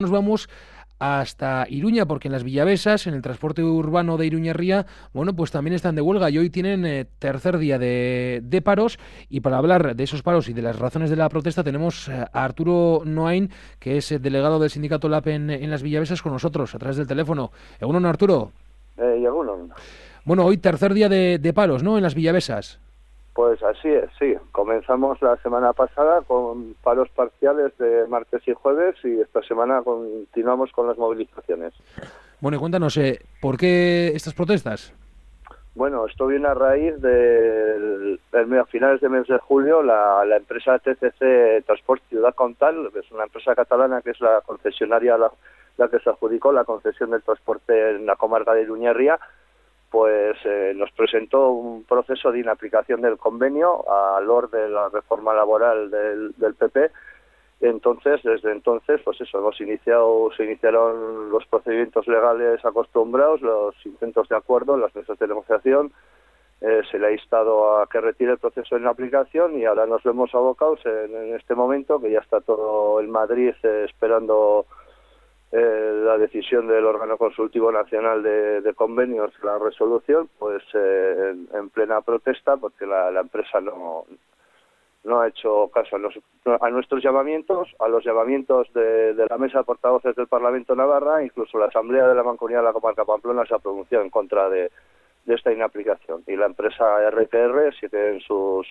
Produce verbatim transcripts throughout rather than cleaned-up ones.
Nos vamos hasta Iruña, porque en las Villavesas, en el transporte urbano de Iruñerría, bueno, pues también están de huelga y hoy tienen eh, tercer día de, de paros. Y para hablar de esos paros y de las razones de la protesta tenemos eh, a Arturo Noain, que es el delegado del sindicato L A P en, en las Villavesas, con nosotros a través del teléfono. Egunon, Arturo. Eh, y algunos. Bueno, hoy tercer día de, de paros, ¿no?, en las Villavesas. Pues así es, sí. Comenzamos la semana pasada con paros parciales de martes y jueves y esta semana continuamos con las movilizaciones. Bueno, y cuéntanos, eh, ¿por qué estas protestas? Bueno, esto viene a raíz de, a finales de mes de julio, la, la empresa T C C Transport Ciudad Comtal, que es una empresa catalana que es la concesionaria la, la que se adjudicó la concesión del transporte en la comarca de Iruñerría, pues eh, nos presentó un proceso de inaplicación del convenio al orden de la reforma laboral del, del P P. Entonces, desde entonces, pues eso, hemos iniciado, se iniciaron los procedimientos legales acostumbrados, los intentos de acuerdo, las mesas de negociación, eh, se le ha instado a que retire el proceso de inaplicación y ahora nos vemos abocados en, en este momento, que ya está todo en Madrid eh, esperando Eh, la decisión del órgano consultivo nacional de, de convenios, la resolución, pues eh, en, en plena protesta, porque la, la empresa no no ha hecho caso a, los, a nuestros llamamientos, a los llamamientos de, de la mesa de portavoces del Parlamento Navarra. Incluso la Asamblea de la Mancomunidad de la Comarca Pamplona se ha pronunciado en contra de, de esta inaplicación. Y la empresa R T R sigue en sus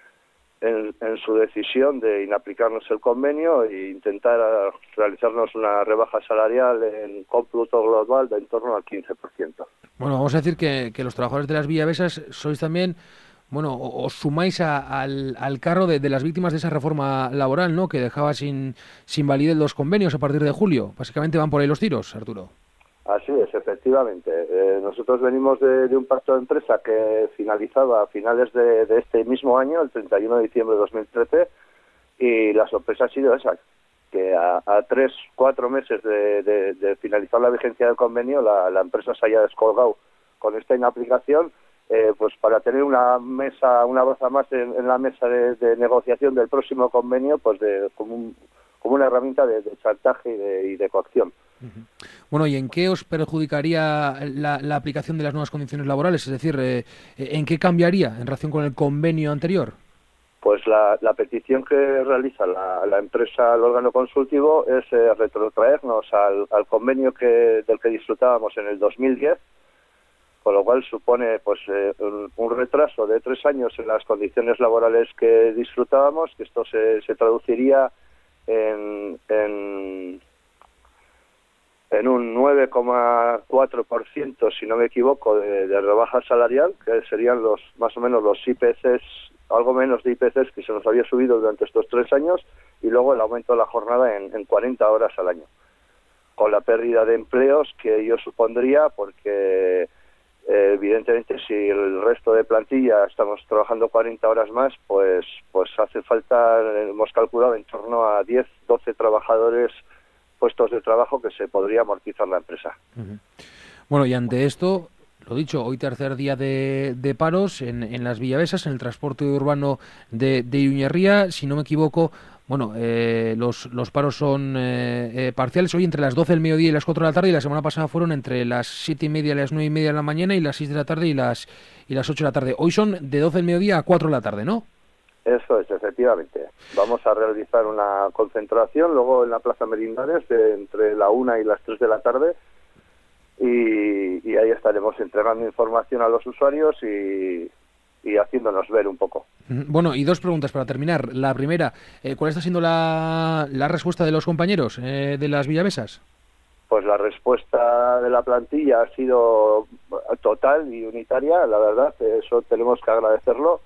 En, en su decisión de inaplicarnos el convenio e intentar realizarnos una rebaja salarial en cómputo global de en torno al quince por ciento. Bueno, vamos a decir que, que los trabajadores de las Villavesas sois también, bueno, os sumáis a, al, al carro de, de las víctimas de esa reforma laboral, ¿no?, que dejaba sin, sin validez los convenios a partir de julio. Básicamente van por ahí los tiros, Arturo. Así es, efectivamente. Eh, nosotros venimos de, de un pacto de empresa que finalizaba a finales de, de este mismo año, el treinta y uno de diciembre de dos mil trece, y la sorpresa ha sido esa, que a, a tres, cuatro meses de, de, de finalizar la vigencia del convenio, la, la empresa se haya descolgado con esta inaplicación, eh, pues para tener una mesa, una baza más en, en la mesa de, de negociación del próximo convenio, pues de como, un, como una herramienta de, de chantaje y de, y de coacción. Bueno, ¿y en qué os perjudicaría la, la aplicación de las nuevas condiciones laborales? Es decir, eh, ¿en qué cambiaría en relación con el convenio anterior? Pues la, la petición que realiza la, la empresa, el órgano consultivo, es eh, retrotraernos al, al convenio que del que disfrutábamos en el dos mil diez, con lo cual supone pues eh, un, un retraso de tres años en las condiciones laborales que disfrutábamos, que esto se, se traduciría en... en en un nueve coma cuatro por ciento, si no me equivoco, de, de rebaja salarial, que serían los más o menos los I P Cs, algo menos de I P Cs que se nos había subido durante estos tres años, y luego el aumento de la jornada en, en cuarenta horas al año, con la pérdida de empleos que ello supondría, porque eh, evidentemente si el resto de plantilla estamos trabajando cuarenta horas más, pues, pues hace falta, hemos calculado, en torno a diez, doce trabajadores puestos de trabajo que se podría amortizar la empresa. Uh-huh. Bueno, y ante esto, lo dicho, hoy tercer día de, de paros en, en las Villavesas, en el transporte urbano de, de Iruñerría. Si no me equivoco, bueno, eh, los, los paros son eh, eh, parciales hoy entre las doce del mediodía y las cuatro de la tarde, y la semana pasada fueron entre las siete y media y las nueve y media de la mañana y las seis de la tarde y las, y las ocho de la tarde. Hoy son de doce del mediodía a cuatro de la tarde, ¿no? Eso es, efectivamente. Vamos a realizar una concentración luego en la Plaza Merindares de entre la una y las tres de la tarde y, y ahí estaremos entregando información a los usuarios y, y haciéndonos ver un poco. Bueno, y dos preguntas para terminar. La primera, eh, ¿cuál está siendo la, la respuesta de los compañeros eh, de las Villavesas? Pues la respuesta de la plantilla ha sido total y unitaria, la verdad, eso tenemos que agradecerlo.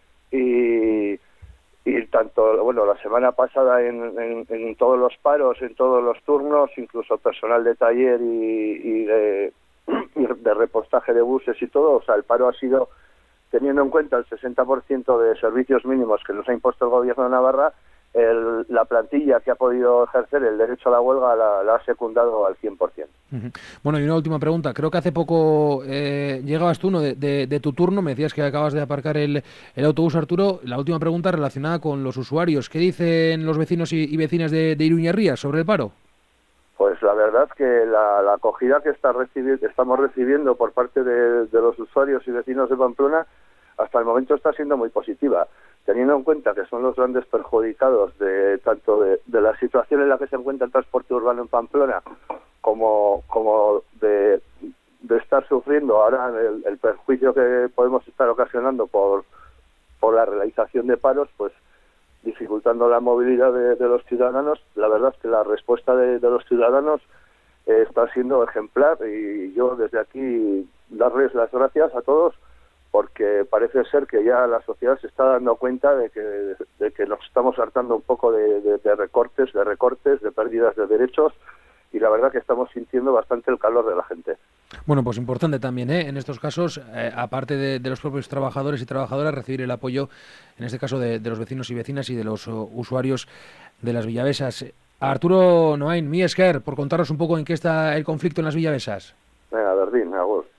Y, y tanto, bueno, la semana pasada en, en, en todos los paros, en todos los turnos, incluso personal de taller y, y, de, y de repostaje de buses y todo, o sea, el paro ha sido, teniendo en cuenta el sesenta por ciento de servicios mínimos que nos ha impuesto el gobierno de Navarra, el, la plantilla que ha podido ejercer el derecho a la huelga la, la ha secundado al cien por ciento. Uh-huh. Bueno, y una última pregunta. Creo que hace poco eh, llegabas tú, ¿no?, de, de, de tu turno. Me decías que acabas de aparcar el, el autobús, Arturo. La última pregunta relacionada con los usuarios. ¿Qué dicen los vecinos y, y vecinas de, de Iruñerría sobre el paro? Pues la verdad que la, la acogida que está recibiendo, estamos recibiendo por parte de, de los usuarios y vecinos de Pamplona hasta el momento está siendo muy positiva, teniendo en cuenta que son los grandes perjudicados de tanto de, de la situación en la que se encuentra el transporte urbano en Pamplona como, como de, de estar sufriendo ahora el, el perjuicio que podemos estar ocasionando por, por la realización de paros, pues dificultando la movilidad de, de los ciudadanos. La verdad es que la respuesta de, de los ciudadanos eh, está siendo ejemplar y yo desde aquí darles las gracias a todos porque parece ser que ya la sociedad se está dando cuenta de que, de que nos estamos hartando un poco de, de, de recortes, de recortes, de pérdidas de derechos y la verdad que estamos sintiendo bastante el calor de la gente. Bueno, pues importante también, ¿eh? En estos casos, eh, aparte de, de los propios trabajadores y trabajadoras, recibir el apoyo, en este caso, de, de los vecinos y vecinas y de los uh, usuarios de las Villavesas. Arturo Noain, mi esker, por contaros un poco en qué está el conflicto en las Villavesas. Venga, Berdín, a vos.